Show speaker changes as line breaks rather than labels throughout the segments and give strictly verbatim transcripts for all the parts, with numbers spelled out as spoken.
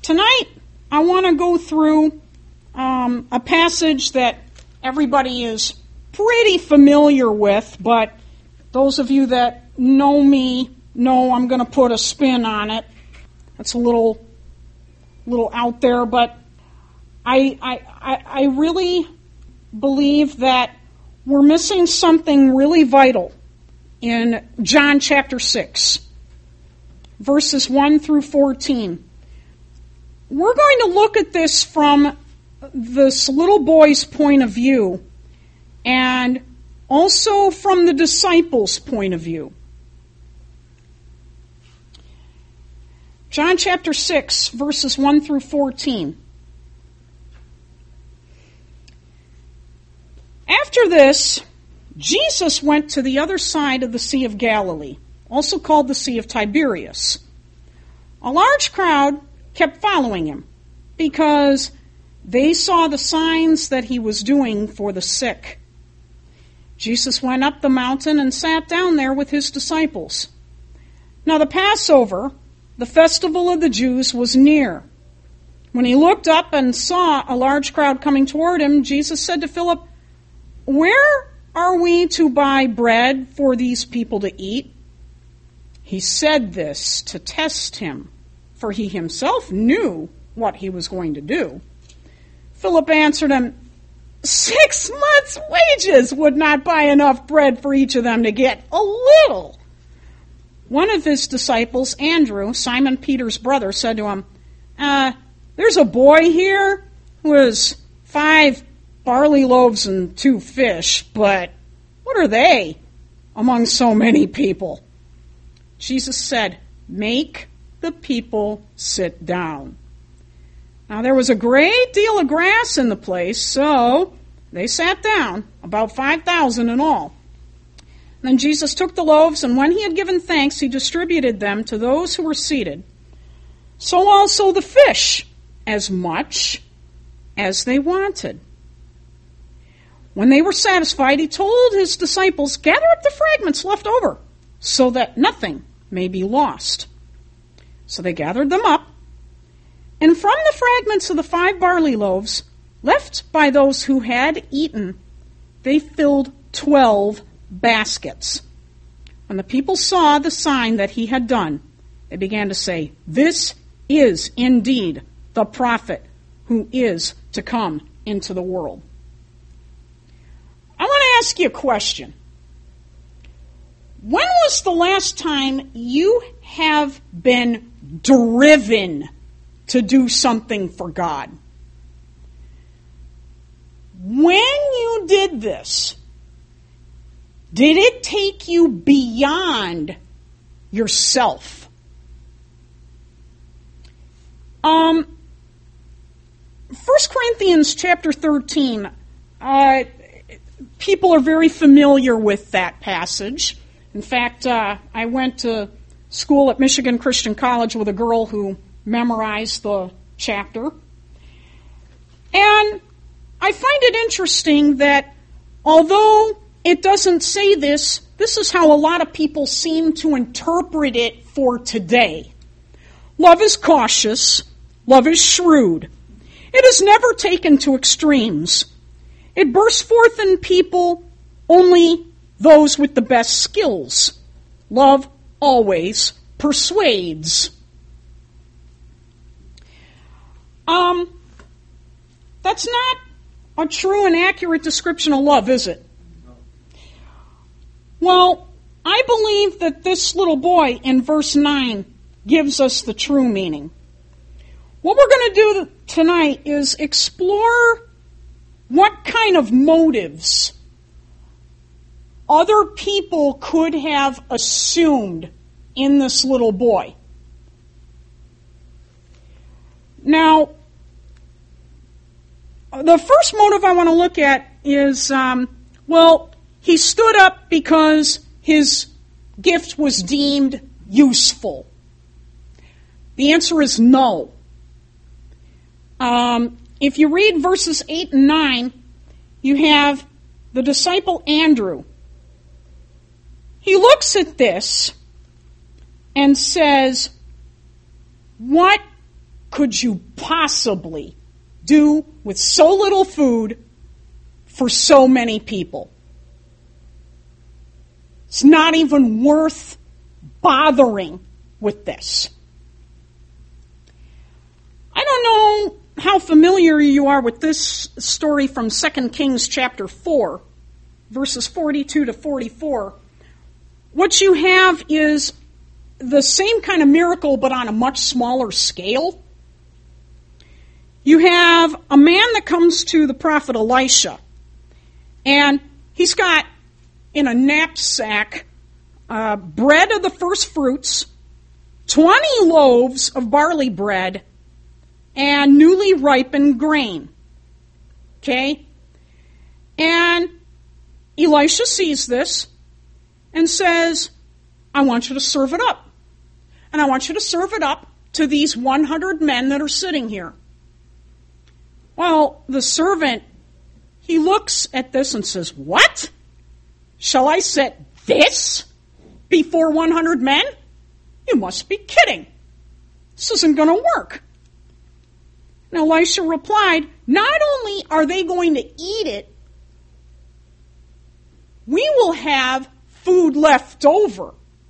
tonight I want to go through um, a passage that everybody is pretty familiar with, but those of you that know me know I'm going to put a spin on it. It's a little, little out there, but I, I, I really believe that we're missing something really vital in John chapter six, verses one through fourteen. We're going to look at this from this little boy's point of view and also from the disciples' point of view. John chapter six, verses one through fourteen. After this, Jesus went to the other side of the Sea of Galilee, also called the Sea of Tiberias. A large crowd kept following him because they saw the signs that he was doing for the sick. Jesus went up the mountain and sat down there with his disciples. Now the Passover, the festival of the Jews, was near. When he looked up and saw a large crowd coming toward him, Jesus said to Philip, "Where are we to buy bread for these people to eat?" He said this to test him, for he himself knew what he was going to do. Philip answered him, Six months' wages would not buy enough bread for each of them to get a little. One of his disciples, Andrew, Simon Peter's brother, said to him, uh, there's a boy here who has five barley loaves and two fish, but what are they among so many people? Jesus said, make the people sit down. Now there was a great deal of grass in the place, so they sat down, about five thousand in all. Then Jesus took the loaves, and when he had given thanks, he distributed them to those who were seated. So also the fish, as much as they wanted. When they were satisfied, he told his disciples, gather up the fragments left over, so that nothing may be lost. So they gathered them up, and from the fragments of the five barley loaves, left by those who had eaten, they filled twelve baskets. When the people saw the sign that he had done, they began to say, this is indeed the prophet who is to come into the world. I want to ask you a question. When was the last time you have been driven to do something for God? When you did this, did it take you beyond yourself? Um, First Corinthians chapter thirteen, uh, people are very familiar with that passage. In fact, uh, I went to school at Michigan Christian College with a girl who memorized the chapter. And I find it interesting that although it doesn't say this, this is how a lot of people seem to interpret it for today. Love is cautious. Love is shrewd. It is never taken to extremes. It bursts forth in people only those with the best skills. Love always persuades. Um, that's not a true and accurate description of love, is it? Well, I believe that this little boy in verse nine gives us the true meaning. What we're going to do tonight is explore what kind of motives other people could have assumed in this little boy. Now, the first motive I want to look at is, um, well, he stood up because his gift was deemed useful. The answer is no. Um, if you read verses eight and nine, you have the disciple Andrew. He looks at this and says, what could you possibly do with so little food for so many people? It's not even worth bothering with this. I don't know how familiar you are with this story from Second Kings chapter four, verses forty-two to forty-four. What you have is the same kind of miracle, but on a much smaller scale. You have a man that comes to the prophet Elisha, and he's got in a knapsack uh, bread of the first fruits, twenty loaves of barley bread, and newly ripened grain. Okay? And Elisha sees this and says, I want you to serve it up. And I want you to serve it up to these one hundred men that are sitting here. Well, the servant, he looks at this and says, what? Shall I set this before one hundred men? You must be kidding. This isn't going to work. And Elisha replied, not only are they going to eat it, we will have food left over.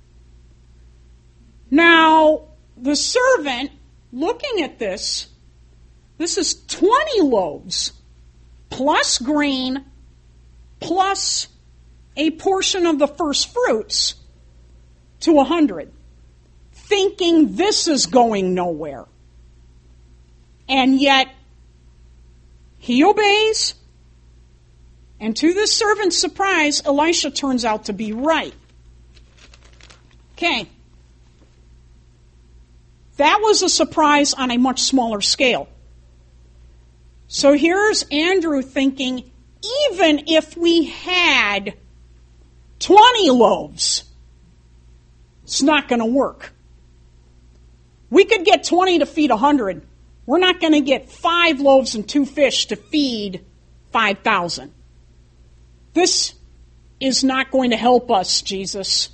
Now, the servant, looking at this, this is twenty loaves, plus grain, plus a portion of the first fruits, to one hundred, thinking this is going nowhere. And yet, he obeys, and to this servant's surprise, Elisha turns out to be right. Okay. That was a surprise on a much smaller scale. So here's Andrew thinking, even if we had twenty loaves, it's not going to work. We could get twenty to feed one hundred. We're not going to get five loaves and two fish to feed five thousand. This is not going to help us, Jesus.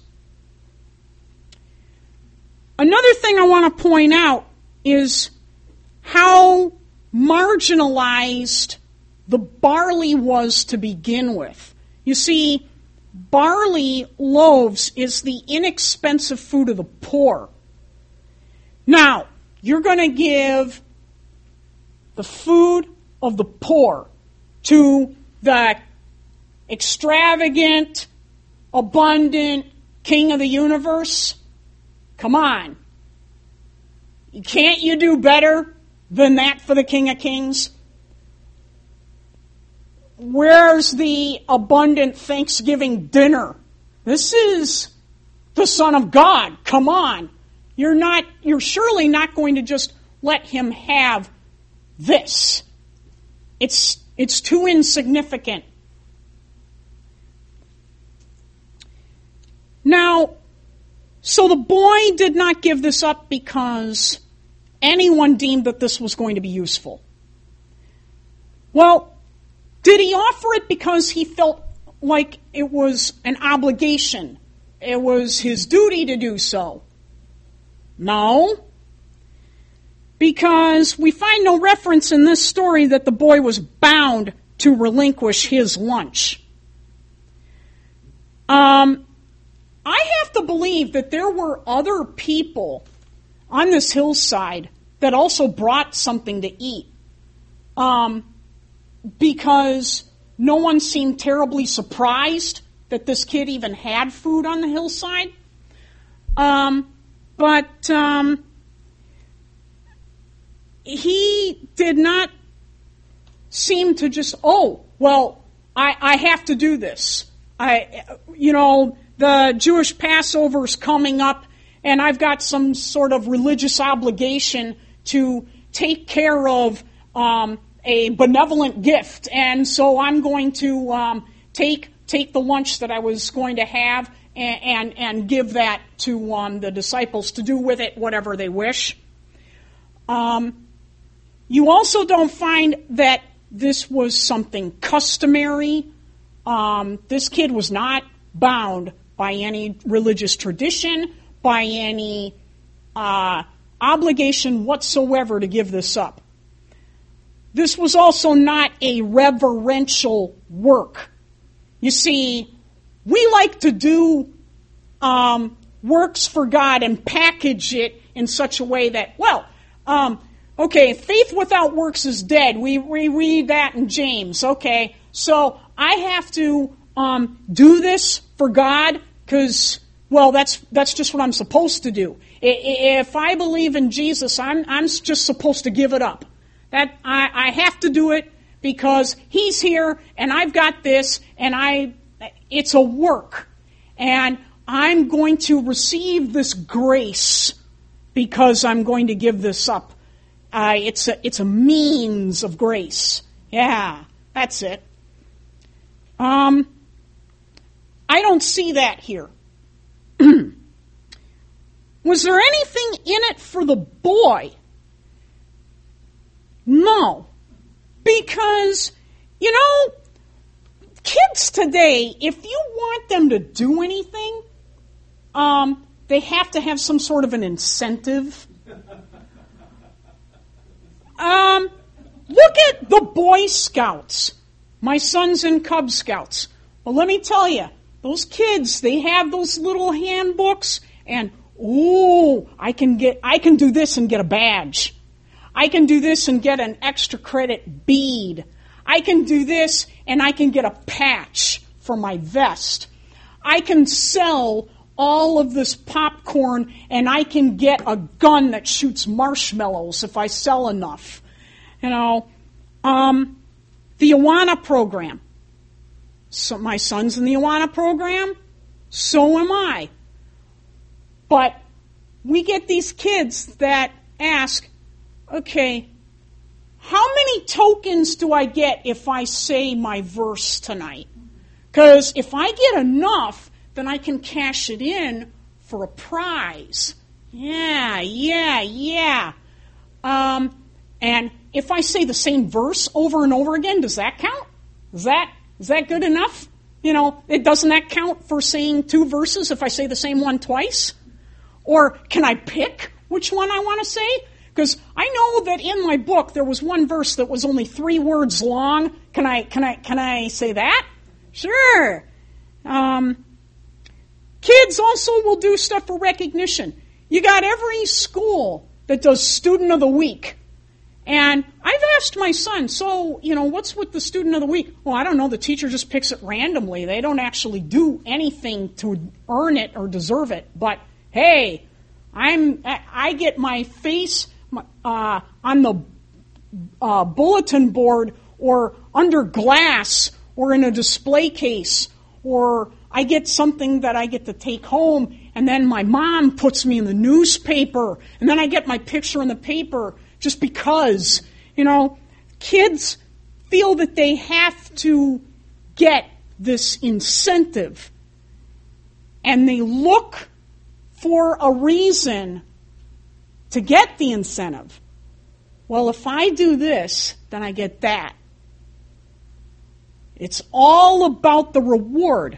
Another thing I want to point out is how marginalized the barley was to begin with. You see, barley loaves is the inexpensive food of the poor. Now, you're going to give the food of the poor to the extravagant, abundant king of the universe? Come on. Can't you do better than that for the King of Kings? Where's the abundant Thanksgiving dinner? This is the Son of God. Come on. You're not, you're surely not going to just let him have this. It's, it's too insignificant. Now, so the boy did not give this up because anyone deemed that this was going to be useful. Well, did he offer it because he felt like it was an obligation? It was his duty to do so? No. Because we find no reference in this story that the boy was bound to relinquish his lunch. Um... I have to believe that there were other people on this hillside that also brought something to eat, um, because no one seemed terribly surprised that this kid even had food on the hillside. Um, but um, he did not seem to just, oh, well, I, I have to do this. I, you know... The Jewish Passover is coming up, and I've got some sort of religious obligation to take care of um, a benevolent gift, and so I'm going to um, take take the lunch that I was going to have and and, and give that to um, the disciples to do with it whatever they wish. Um, you also don't find that this was something customary. Um, this kid was not bound by any religious tradition, by any uh, obligation whatsoever to give this up. This was also not a reverential work. You see, we like to do um, works for God and package it in such a way that, well, um, okay, faith without works is dead. We, we read that in James. Okay, so I have to um, do this for God because, well, that's that's just what I'm supposed to do. If I believe in Jesus, I'm I'm just supposed to give it up. That I, I have to do it because He's here and I've got this and I it's a work. And I'm going to receive this grace because I'm going to give this up. Uh, it's a it's a means of grace. Yeah, that's it. Um, I don't see that here. Was there anything in it for the boy? No. Because, you know, kids today, if you want them to do anything, um, they have to have some sort of an incentive. Um, look at the Boy Scouts. My son's in Cub Scouts. Well, let me tell you, those kids, they have those little handbooks, and, ooh, I can get, I can do this and get a badge. I can do this and get an extra credit bead. I can do this and I can get a patch for my vest. I can sell all of this popcorn and I can get a gun that shoots marshmallows if I sell enough. You know, um, the Awana program. So my son's in the Awana program. So am I. But we get these kids that ask, okay, how many tokens do I get if I say my verse tonight? Because if I get enough, then I can cash it in for a prize. Yeah, yeah, yeah. Um, and if I say the same verse over and over again, does that count? Is that is that good enough? You know, it doesn't that count for saying two verses if I say the same one twice? Or can I pick which one I want to say? Because I know that in my book there was one verse that was only three words long. Can I can I can I say that? Sure. Um, kids also will do stuff for recognition. You got every school that does Student of the Week. And I've asked my son, so, you know, what's with the Student of the Week? Well, I don't know. The teacher just picks it randomly. They don't actually do anything to earn it or deserve it. But, hey, I'm I get my face uh, on the uh, bulletin board or under glass or in a display case, or I get something that I get to take home, and then my mom puts me in the newspaper, and then I get my picture in the paper just because. You know, kids feel that they have to get this incentive, and they look for a reason to get the incentive. Well, if I do this, then I get that. It's all about the reward.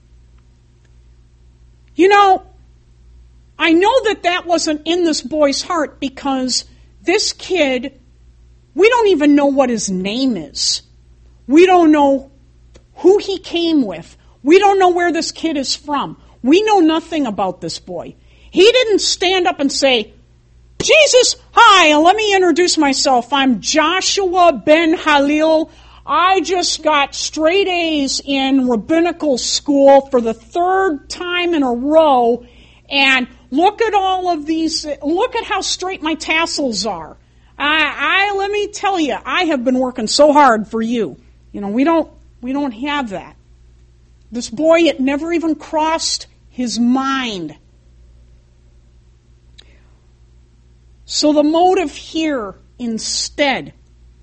You know, I know that that wasn't in this boy's heart because this kid, we don't even know what his name is. We don't know who he came with. We don't know where this kid is from. We know nothing about this boy. He didn't stand up and say, Jesus, hi, let me introduce myself. I'm Joshua Ben Halil. I just got straight A's in rabbinical school for the third time in a row, and look at all of these, look at how straight my tassels are. I, I let me tell you, I have been working so hard for you. You know, we don't, we don't have that. This boy, it never even crossed his mind. So the motive here, instead,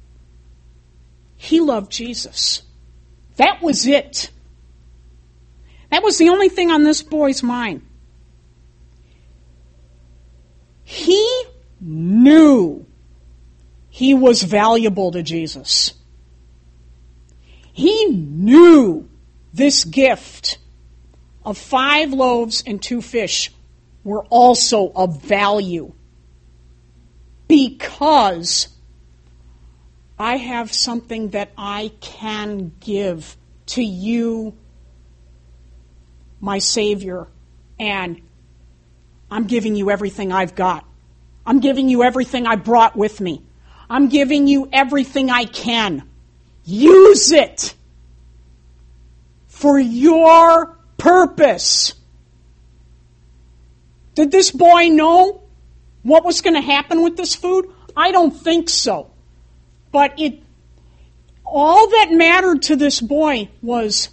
he loved Jesus. That was it. That was the only thing on this boy's mind. He knew he was valuable to Jesus. He knew this gift of five loaves and two fish were also of value. because I have something that I can give to you, my Savior, and I'm giving you everything I've got. I'm giving you everything I brought with me. I'm giving you everything I can. Use it for your purpose. Did this boy know what was going to happen with this food? I don't think so. But it, all that mattered to this boy was,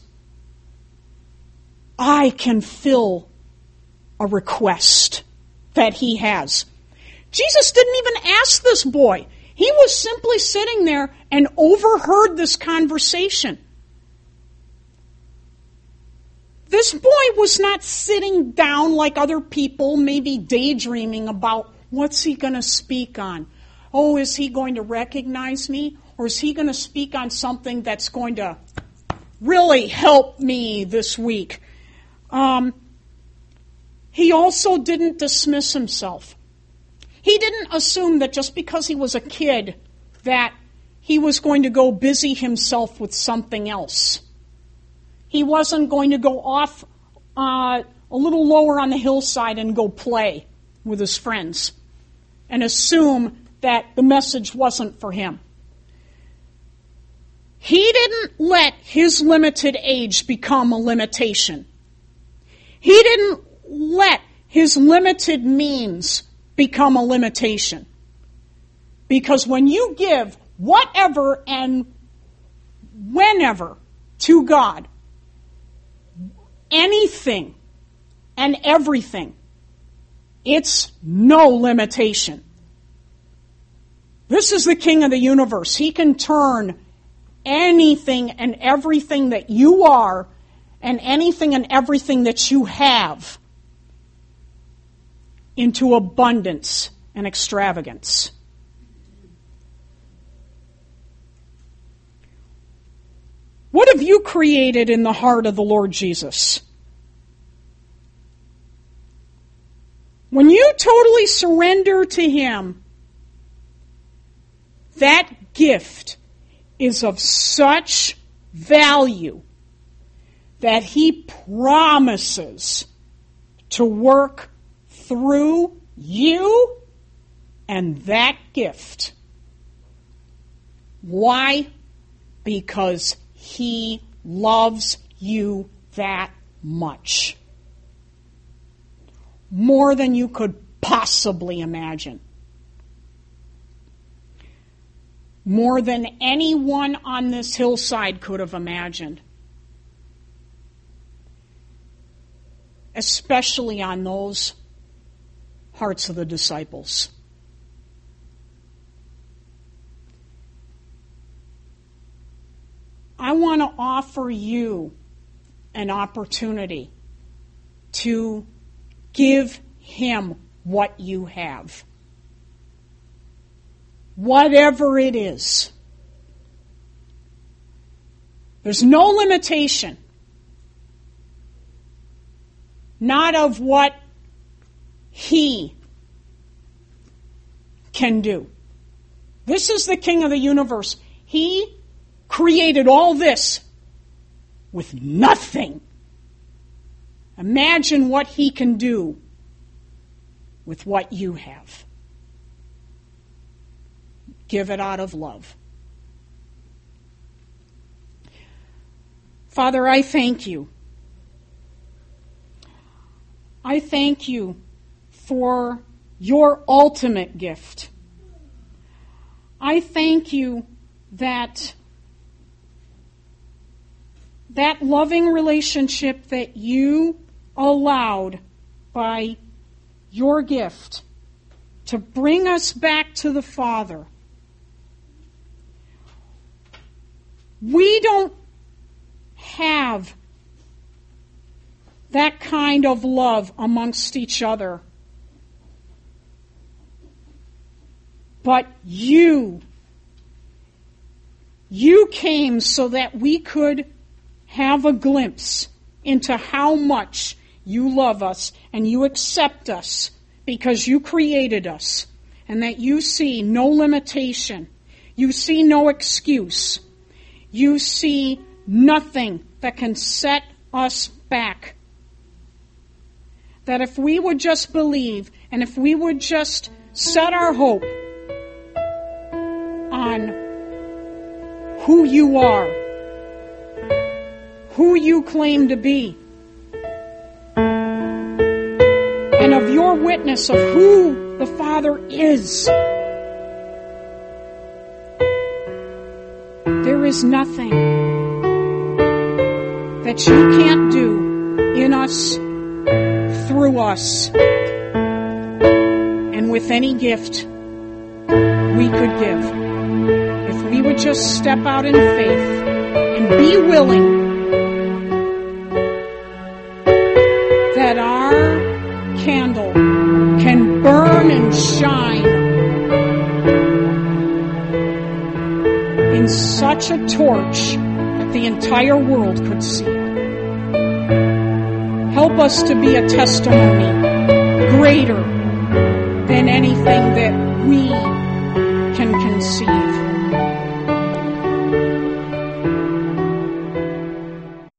I can fill a request that he has. Jesus didn't even ask this boy. He was simply sitting there and overheard this conversation. This boy was not sitting down like other people, maybe daydreaming about what's he going to speak on. Oh, is he going to recognize me? Or is he going to speak on something that's going to really help me this week? Um, he also didn't dismiss himself. He didn't assume that just because he was a kid that he was going to go busy himself with something else. He wasn't going to go off uh, a little lower on the hillside and go play with his friends and assume that the message wasn't for him. He didn't let his limited age become a limitation. He didn't let his limited means become a limitation. Because when you give whatever and whenever to God, anything and everything, it's no limitation. This is the King of the universe. He can turn anything and everything that you are and anything and everything that you have into abundance and extravagance. What have you created in the heart of the Lord Jesus? When you totally surrender to Him, that gift is of such value that He promises to work through you and that gift. Why? Because He loves you that much. More than you could possibly imagine. More than anyone on this hillside could have imagined. Especially on those hearts of the disciples. I want to offer you an opportunity to give Him what you have. Whatever it is. There's no limitation. Not of what He can do. This is the King of the universe. He created all this with nothing. Imagine what He can do with what you have. Give it out of love. Father, I thank you. I thank you for your ultimate gift. I thank you that that loving relationship that you allowed by your gift to bring us back to the Father. We don't have that kind of love amongst each other. But you, you came so that we could have a glimpse into how much you love us and you accept us because you created us, and that you see no limitation, you see no excuse, you see nothing that can set us back. That if we would just believe, and if we would just set our hope on who you are, who you claim to be, and of your witness of who the Father is, there is nothing that you can't do in us, through us, and with any gift we could give. If we would just step out in faith and be willing that our candle can burn and shine in such a torch that the entire world could see. Help us to be a testimony greater than anything that we